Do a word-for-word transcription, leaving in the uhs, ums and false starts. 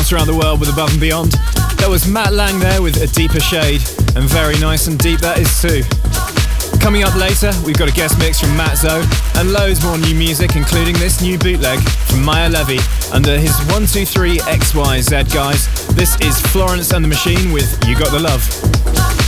dance around the world with Above and Beyond. That was Matt Lang there with A Deeper Shade, and very nice and deep that is too. Coming up later, we've got a guest mix from Matt Zo and loads more new music, including this new bootleg from Maya Levy under his one two three X Y Z guys. This is Florence and the Machine with You Got the Love.